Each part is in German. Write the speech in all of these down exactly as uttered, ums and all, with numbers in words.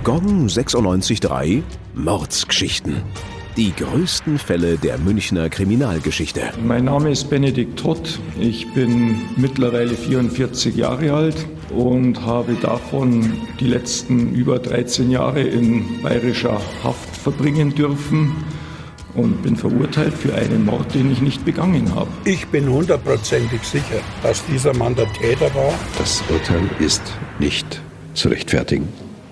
Gong sechsundneunzig Komma drei Mordsgeschichten. Die größten Fälle der Münchner Kriminalgeschichte. Mein Name ist Benedikt Todt. Ich bin mittlerweile vierundvierzig Jahre alt und habe davon die letzten über dreizehn Jahre in bayerischer Haft verbringen dürfen und bin verurteilt für einen Mord, den ich nicht begangen habe. Ich bin hundertprozentig sicher, dass dieser Mann der Täter war. Das Urteil ist nicht zu rechtfertigen.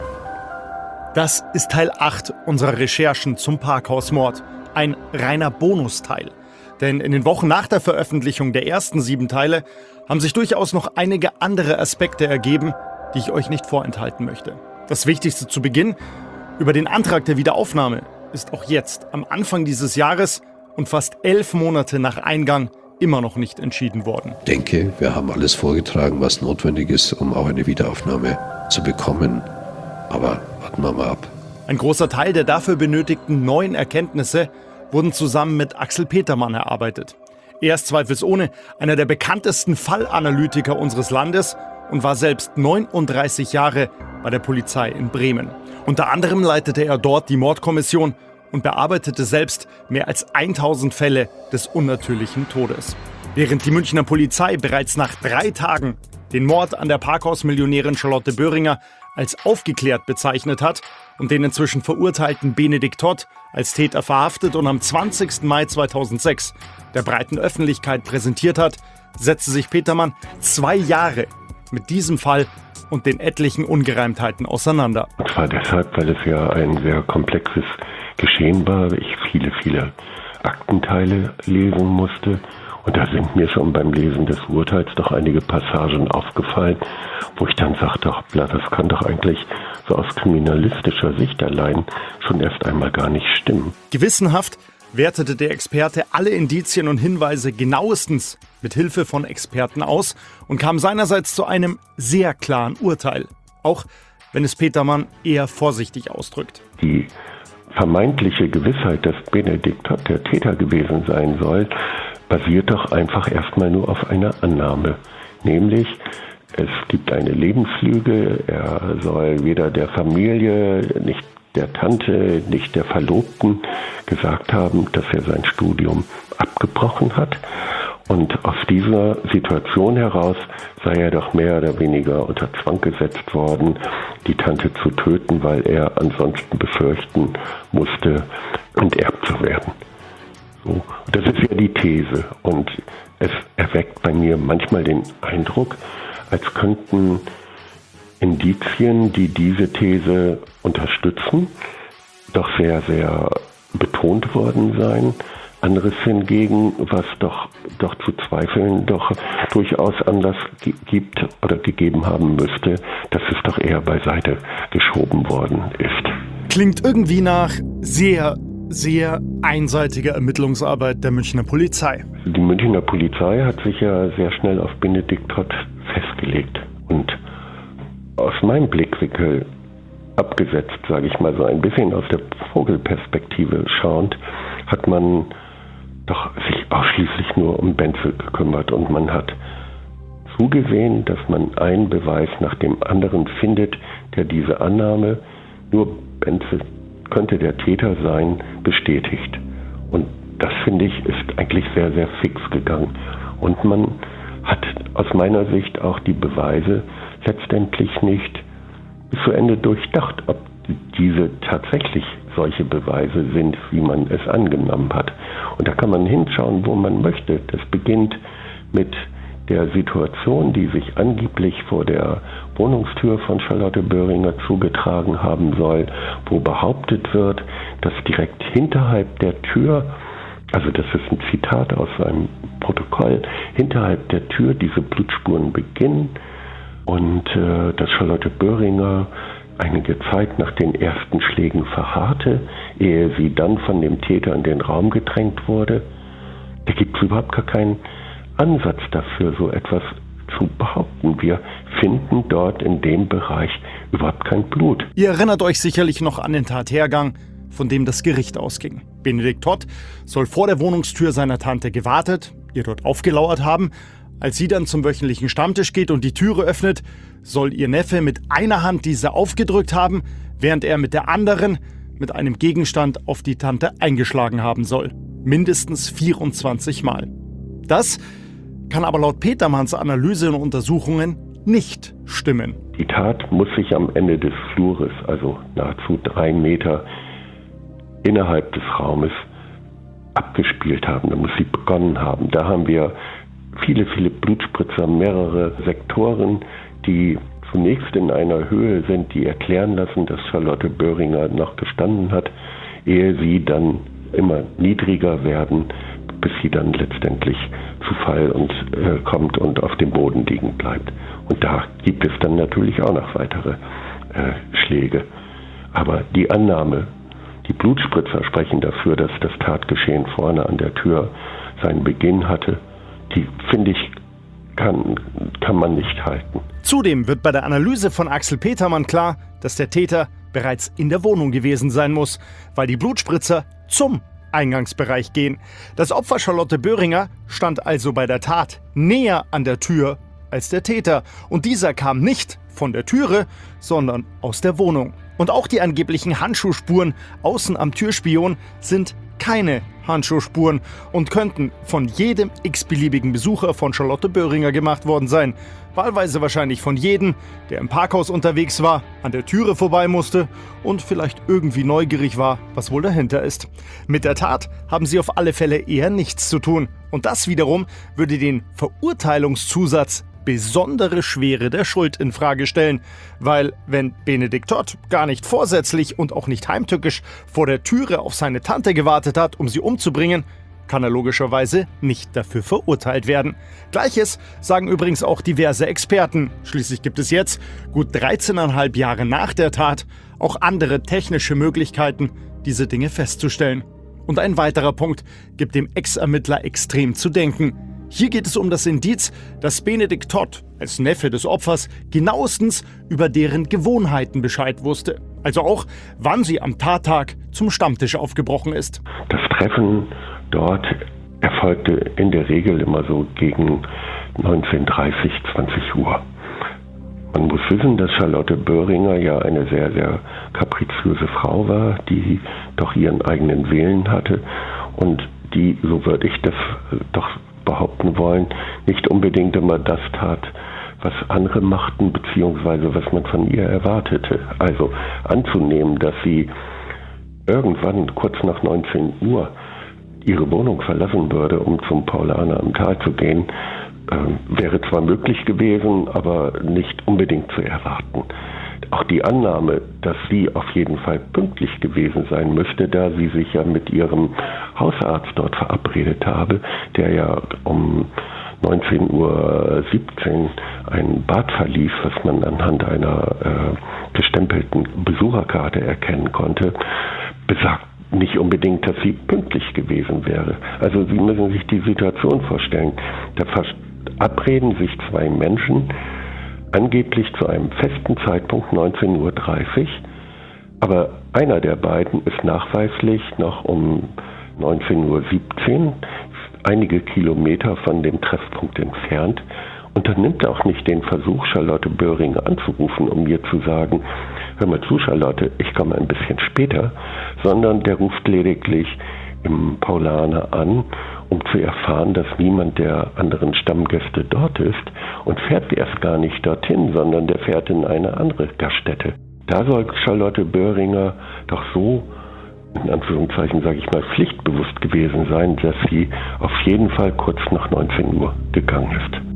Das ist Teil acht unserer Recherchen zum Parkhausmord. Ein reiner Bonusteil. Denn in den Wochen nach der Veröffentlichung der ersten sieben Teile haben sich durchaus noch einige andere Aspekte ergeben, die ich euch nicht vorenthalten möchte. Das Wichtigste zu Beginn: über den Antrag der Wiederaufnahme ist auch jetzt, am Anfang dieses Jahres und fast elf Monate nach Eingang, immer noch nicht entschieden worden. Ich denke, wir haben alles vorgetragen, was notwendig ist, um auch eine Wiederaufnahme zu bekommen. Aber warten wir mal ab. Ein großer Teil der dafür benötigten neuen Erkenntnisse wurden zusammen mit Axel Petermann erarbeitet. Er ist zweifelsohne einer der bekanntesten Fallanalytiker unseres Landes und war selbst neununddreißig Jahre bei der Polizei in Bremen. Unter anderem leitete er dort die Mordkommission und bearbeitete selbst mehr als tausend Fälle des unnatürlichen Todes. Während die Münchner Polizei bereits nach drei Tagen den Mord an der Parkhausmillionärin Charlotte Böhringer als aufgeklärt bezeichnet hat und den inzwischen verurteilten Benedikt Todt als Täter verhaftet und am zwanzigsten Mai zweitausendsechs der breiten Öffentlichkeit präsentiert hat, setzte sich Petermann zwei Jahre mit diesem Fall und den etlichen Ungereimtheiten auseinander. Und zwar deshalb, weil es ja ein sehr komplexes Geschehen war, ich viele, viele Aktenteile lesen musste. Und da sind mir schon beim Lesen des Urteils doch einige Passagen aufgefallen, wo ich dann sagte, hoppla, das kann doch eigentlich so aus kriminalistischer Sicht allein schon erst einmal gar nicht stimmen. Gewissenhaft wertete der Experte alle Indizien und Hinweise genauestens mit Hilfe von Experten aus und kam seinerseits zu einem sehr klaren Urteil, auch wenn es Petermann eher vorsichtig ausdrückt. Die vermeintliche Gewissheit, dass Benedikt Todt der Täter gewesen sein soll, basiert doch einfach erstmal nur auf einer Annahme. Nämlich, es gibt eine Lebenslüge, er soll weder der Familie, nicht der Tante, nicht der Verlobten gesagt haben, dass er sein Studium abgebrochen hat. Und aus dieser Situation heraus sei er doch mehr oder weniger unter Zwang gesetzt worden, die Tante zu töten, weil er ansonsten befürchten musste, enterbt zu werden. So, das ist ja die These und es erweckt bei mir manchmal den Eindruck, als könnten Indizien, die diese These unterstützen, doch sehr, sehr betont worden sein. Anderes hingegen, was doch, doch zu zweifeln doch durchaus Anlass gibt oder gegeben haben müsste, dass es doch eher beiseite geschoben worden ist. Klingt irgendwie nach sehr, sehr einseitiger Ermittlungsarbeit der Münchner Polizei. Die Münchner Polizei hat sich ja sehr schnell auf Benedikt Todt festgelegt. Und aus meinem Blickwinkel abgesetzt, sage ich mal so ein bisschen aus der Vogelperspektive schauend, hat man doch sich ausschließlich nur um Benzel gekümmert und man hat zugesehen, dass man einen Beweis nach dem anderen findet, der diese Annahme, nur Benzel könnte der Täter sein, bestätigt. Und das, finde ich, ist eigentlich sehr, sehr fix gegangen. Und man hat aus meiner Sicht auch die Beweise letztendlich nicht bis zu Ende durchdacht, ob diese tatsächlich solche Beweise sind, wie man es angenommen hat. Und da kann man hinschauen, wo man möchte. Das beginnt mit der Situation, die sich angeblich vor der Wohnungstür von Charlotte Böhringer zugetragen haben soll, wo behauptet wird, dass direkt hinterhalb der Tür, also das ist ein Zitat aus einem Protokoll, hinterhalb der Tür diese Blutspuren beginnen und äh, dass Charlotte Böhringer einige Zeit nach den ersten Schlägen verharrte, ehe sie dann von dem Täter in den Raum gedrängt wurde. Da gibt es überhaupt gar keinen Ansatz dafür, so etwas zu behaupten. Wir finden dort in dem Bereich überhaupt kein Blut. Ihr erinnert euch sicherlich noch an den Tathergang, von dem das Gericht ausging. Benedikt Todt soll vor der Wohnungstür seiner Tante gewartet, ihr dort aufgelauert haben. Als sie dann zum wöchentlichen Stammtisch geht und die Türe öffnet, soll ihr Neffe mit einer Hand diese aufgedrückt haben, während er mit der anderen mit einem Gegenstand auf die Tante eingeschlagen haben soll. Mindestens vierundzwanzig Mal. Das kann aber laut Petermanns Analyse und Untersuchungen nicht stimmen. Die Tat muss sich am Ende des Flures, also nahezu drei Meter innerhalb des Raumes, abgespielt haben. Da muss sie begonnen haben. Da haben wir viele, viele Blutspritzer, mehrere Sektoren, die zunächst in einer Höhe sind, die erklären lassen, dass Charlotte Böhringer noch gestanden hat, ehe sie dann immer niedriger werden, bis sie dann letztendlich zu Fall und, äh, kommt und auf dem Boden liegen bleibt. Und da gibt es dann natürlich auch noch weitere äh, Schläge. Aber die Annahme, die Blutspritzer sprechen dafür, dass das Tatgeschehen vorne an der Tür seinen Beginn hatte, die, finde ich, kann, kann man nicht halten. Zudem wird bei der Analyse von Axel Petermann klar, dass der Täter bereits in der Wohnung gewesen sein muss, weil die Blutspritzer zum Eingangsbereich gehen. Das Opfer Charlotte Böhringer stand also bei der Tat näher an der Tür als der Täter. Und dieser kam nicht von der Türe, sondern aus der Wohnung. Und auch die angeblichen Handschuhspuren außen am Türspion sind keine Handschuhspuren und könnten von jedem x-beliebigen Besucher von Charlotte Böhringer gemacht worden sein. Wahlweise wahrscheinlich von jedem, der im Parkhaus unterwegs war, an der Türe vorbei musste und vielleicht irgendwie neugierig war, was wohl dahinter ist. Mit der Tat haben sie auf alle Fälle eher nichts zu tun. Und das wiederum würde den Verurteilungszusatz besondere Schwere der Schuld in Frage stellen, weil wenn Benedikt Todt gar nicht vorsätzlich und auch nicht heimtückisch vor der Türe auf seine Tante gewartet hat, um sie umzubringen, kann er logischerweise nicht dafür verurteilt werden. Gleiches sagen übrigens auch diverse Experten. Schließlich gibt es jetzt, gut dreizehneinhalb Jahre nach der Tat, auch andere technische Möglichkeiten, diese Dinge festzustellen. Und ein weiterer Punkt gibt dem Ex-Ermittler extrem zu denken. Hier geht es um das Indiz, dass Benedikt Todt als Neffe des Opfers genauestens über deren Gewohnheiten Bescheid wusste. Also auch, wann sie am Tattag zum Stammtisch aufgebrochen ist. Das Treffen dort erfolgte in der Regel immer so gegen neunzehn Uhr dreißig, zwanzig Uhr. Man muss wissen, dass Charlotte Böhringer ja eine sehr, sehr kapriziöse Frau war, die doch ihren eigenen Willen hatte und die, so würde ich das doch behaupten wollen, nicht unbedingt immer das tat, was andere machten, beziehungsweise was man von ihr erwartete. Also anzunehmen, dass sie irgendwann kurz nach neunzehn Uhr ihre Wohnung verlassen würde, um zum Paulaner am Tal zu gehen, äh, wäre zwar möglich gewesen, aber nicht unbedingt zu erwarten. Auch die Annahme, dass sie auf jeden Fall pünktlich gewesen sein müsste, da sie sich ja mit ihrem Hausarzt dort verabredet habe, der ja um neunzehn Uhr siebzehn ein Bad verlief, was man anhand einer äh, gestempelten Besucherkarte erkennen konnte, besagt nicht unbedingt, dass sie pünktlich gewesen wäre. Also Sie müssen sich die Situation vorstellen. Da verabreden sich zwei Menschen, angeblich zu einem festen Zeitpunkt neunzehn Uhr dreißig, aber einer der beiden ist nachweislich noch um neunzehn Uhr siebzehn einige Kilometer von dem Treffpunkt entfernt und unternimmt auch nicht den Versuch, Charlotte Böhringer anzurufen, um ihr zu sagen, hör mal zu, Charlotte, ich komme ein bisschen später, sondern der ruft lediglich im Paulaner an, um zu erfahren, dass niemand der anderen Stammgäste dort ist und fährt erst gar nicht dorthin, sondern der fährt in eine andere Gaststätte. Da soll Charlotte Böhringer doch so, in Anführungszeichen sage ich mal, pflichtbewusst gewesen sein, dass sie auf jeden Fall kurz nach neunzehn Uhr gegangen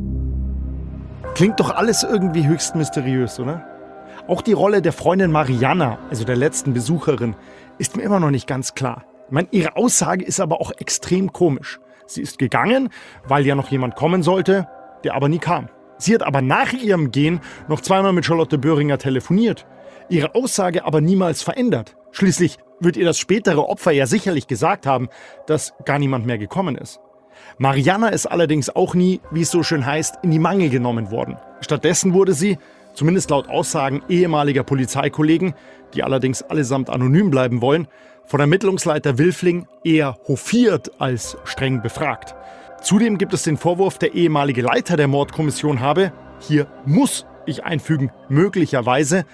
ist. Klingt doch alles irgendwie höchst mysteriös, oder? Auch die Rolle der Freundin Marianna, also der letzten Besucherin, ist mir immer noch nicht ganz klar. Ich meine, ihre Aussage ist aber auch extrem komisch. Sie ist gegangen, weil ja noch jemand kommen sollte, der aber nie kam. Sie hat aber nach ihrem Gehen noch zweimal mit Charlotte Böhringer telefoniert, ihre Aussage aber niemals verändert. Schließlich wird ihr das spätere Opfer ja sicherlich gesagt haben, dass gar niemand mehr gekommen ist. Marianna ist allerdings auch nie, wie es so schön heißt, in die Mangel genommen worden. Stattdessen wurde sie, zumindest laut Aussagen ehemaliger Polizeikollegen, die allerdings allesamt anonym bleiben wollen, von Ermittlungsleiter Wilfling eher hofiert als streng befragt. Zudem gibt es den Vorwurf, der ehemalige Leiter der Mordkommission habe, hier muss ich einfügen, möglicherweise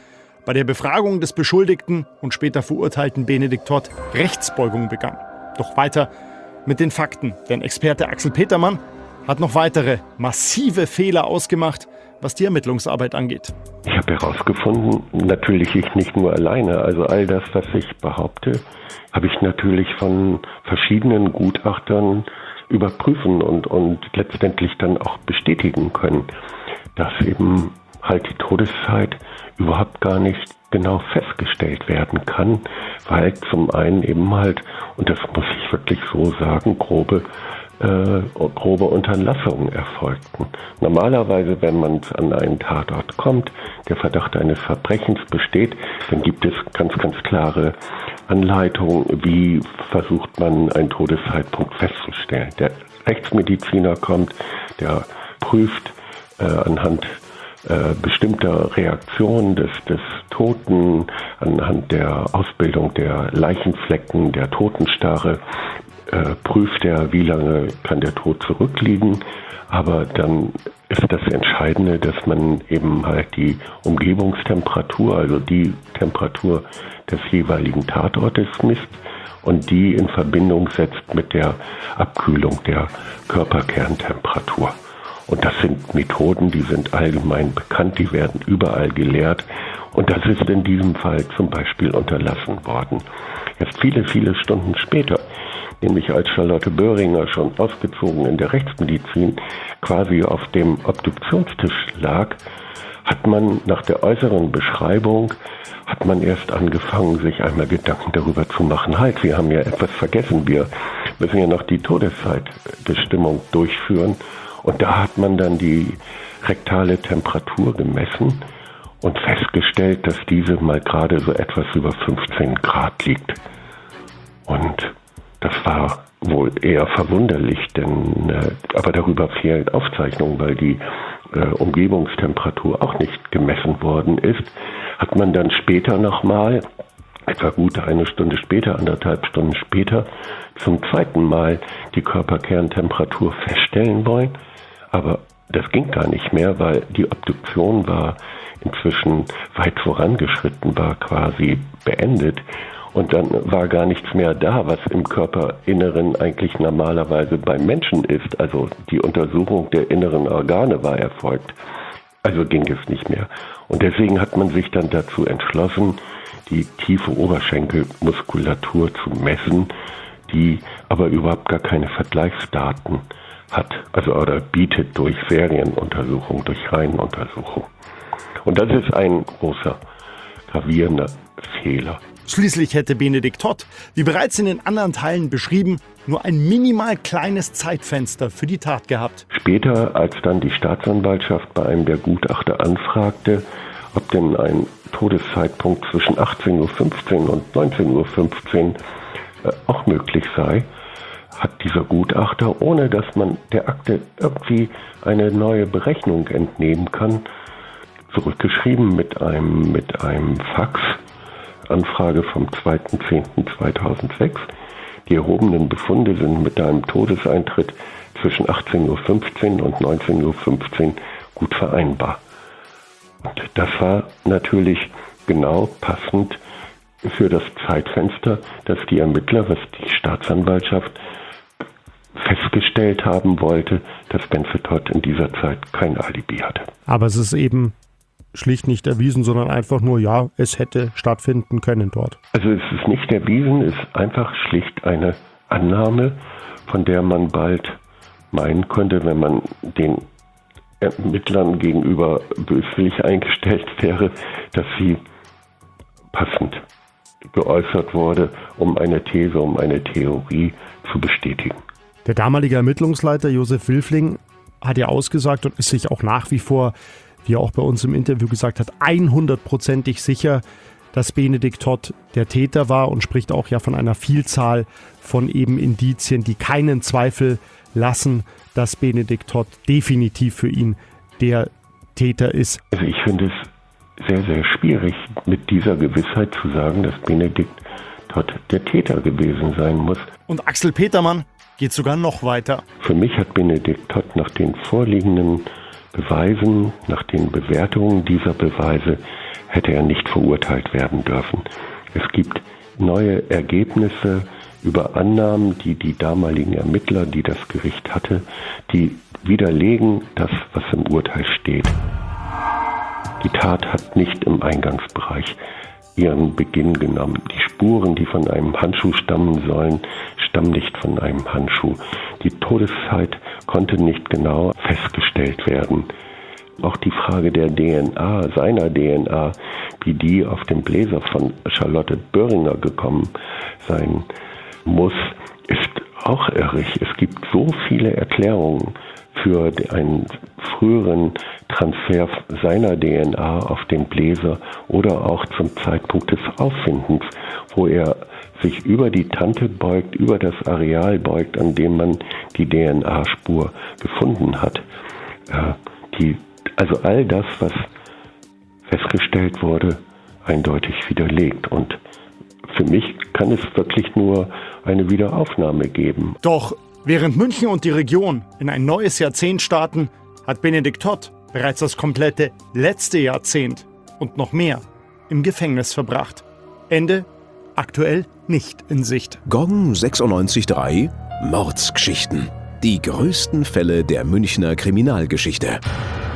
bei der Befragung des beschuldigten und später verurteilten Benedikt Todt Rechtsbeugung begann. Doch weiter mit den Fakten, denn Experte Axel Petermann hat noch weitere massive Fehler ausgemacht, was die Ermittlungsarbeit angeht. Ich habe herausgefunden, natürlich ich nicht nur alleine, also all das, was ich behaupte, habe ich natürlich von verschiedenen Gutachtern überprüfen und, und letztendlich dann auch bestätigen können, dass eben halt die Todeszeit überhaupt gar nicht genau festgestellt werden kann, weil zum einen eben halt, und das muss ich wirklich so sagen, grobe Äh, grobe Unterlassungen erfolgten. Normalerweise, wenn man an einen Tatort kommt, der Verdacht eines Verbrechens besteht, dann gibt es ganz, ganz klare Anleitungen, wie versucht man einen Todeszeitpunkt festzustellen. Der Rechtsmediziner kommt, der prüft äh, anhand äh, bestimmter Reaktionen des, des Toten, anhand der Ausbildung der Leichenflecken, der Totenstarre, Äh, prüft er, wie lange kann der Tod zurückliegen. Aber dann ist das Entscheidende, dass man eben halt die Umgebungstemperatur, also die Temperatur des jeweiligen Tatortes misst und die in Verbindung setzt mit der Abkühlung der Körperkerntemperatur. Und das sind Methoden, die sind allgemein bekannt, die werden überall gelehrt. Und das ist in diesem Fall zum Beispiel unterlassen worden. Erst viele, viele Stunden später, nämlich als Charlotte Böhringer schon ausgezogen in der Rechtsmedizin quasi auf dem Obduktionstisch lag, hat man nach der äußeren Beschreibung, hat man erst angefangen, sich einmal Gedanken darüber zu machen, halt, wir haben ja etwas vergessen, wir müssen ja noch die Todeszeitbestimmung durchführen. Und da hat man dann die rektale Temperatur gemessen und festgestellt, dass diese mal gerade so etwas über fünfzehn Grad liegt. Und das war wohl eher verwunderlich, denn äh, aber darüber fehlen Aufzeichnungen, weil die äh, Umgebungstemperatur auch nicht gemessen worden ist. Hat man dann später nochmal, etwa gut eine Stunde später, anderthalb Stunden später, zum zweiten Mal die Körperkerntemperatur feststellen wollen. Aber das ging gar nicht mehr, weil die Obduktion war inzwischen weit vorangeschritten, war quasi beendet. Und dann war gar nichts mehr da, was im Körperinneren eigentlich normalerweise beim Menschen ist. Also die Untersuchung der inneren Organe war erfolgt. Also ging es nicht mehr. Und deswegen hat man sich dann dazu entschlossen, die tiefe Oberschenkelmuskulatur zu messen, die aber überhaupt gar keine Vergleichsdaten hat. Also oder bietet durch Serienuntersuchung, durch Reihenuntersuchung. Und das ist ein großer, gravierender Fehler. Schließlich hätte Benedikt Todt, wie bereits in den anderen Teilen beschrieben, nur ein minimal kleines Zeitfenster für die Tat gehabt. Später, als dann die Staatsanwaltschaft bei einem der Gutachter anfragte, ob denn ein Todeszeitpunkt zwischen achtzehn Uhr fünfzehn und neunzehn Uhr fünfzehn äh, auch möglich sei, hat dieser Gutachter, ohne dass man der Akte irgendwie eine neue Berechnung entnehmen kann, zurückgeschrieben mit einem, mit einem Fax, Anfrage vom zweiter zehnter zweitausendsechs. Die erhobenen Befunde sind mit einem Todeseintritt zwischen achtzehn Uhr fünfzehn und neunzehn Uhr fünfzehn gut vereinbar. Und das war natürlich genau passend für das Zeitfenster, das die Ermittler, was die Staatsanwaltschaft festgestellt haben wollte, dass Benford Todt in dieser Zeit kein Alibi hatte. Aber es ist eben schlicht nicht erwiesen, sondern einfach nur, ja, es hätte stattfinden können dort. Also es ist nicht erwiesen, es ist einfach schlicht eine Annahme, von der man bald meinen könnte, wenn man den Ermittlern gegenüber böswillig eingestellt wäre, dass sie passend geäußert wurde, um eine These, um eine Theorie zu bestätigen. Der damalige Ermittlungsleiter Josef Wilfling hat ja ausgesagt und ist sich auch nach wie vor, wie er auch bei uns im Interview gesagt hat, hundertprozentig sicher, dass Benedikt Todt der Täter war und spricht auch ja von einer Vielzahl von eben Indizien, die keinen Zweifel lassen, dass Benedikt Todt definitiv für ihn der Täter ist. Also ich finde es sehr, sehr schwierig, mit dieser Gewissheit zu sagen, dass Benedikt Todt der Täter gewesen sein muss. Und Axel Petermann geht sogar noch weiter. Für mich hat Benedikt Todt nach den vorliegenden Beweisen, nach den Bewertungen dieser Beweise hätte er nicht verurteilt werden dürfen. Es gibt neue Ergebnisse über Annahmen, die die damaligen Ermittler, die das Gericht hatte, die widerlegen das, was im Urteil steht. Die Tat hat nicht im Eingangsbereich ihren Beginn genommen. Die Spuren, die von einem Handschuh stammen sollen, stammen nicht von einem Handschuh. Die Todeszeit konnte nicht genau festgestellt werden. Auch die Frage der D N A, seiner D N A, wie die auf dem Bläser von Charlotte Böhringer gekommen sein muss, ist auch irrig. Es gibt so viele Erklärungen für einen früheren Transfer seiner D N A auf den Bläser oder auch zum Zeitpunkt des Auffindens, wo er sich über die Tante beugt, über das Areal beugt, an dem man die D N A-Spur gefunden hat. Äh, die, also all das, was festgestellt wurde, eindeutig widerlegt. Und für mich kann es wirklich nur eine Wiederaufnahme geben. Doch während München und die Region in ein neues Jahrzehnt starten, hat Benedikt Todt bereits das komplette letzte Jahrzehnt und noch mehr im Gefängnis verbracht. Ende aktuell nicht in Sicht. Gong sechsundneunzig Komma drei Mordsgeschichten. Die größten Fälle der Münchner Kriminalgeschichte.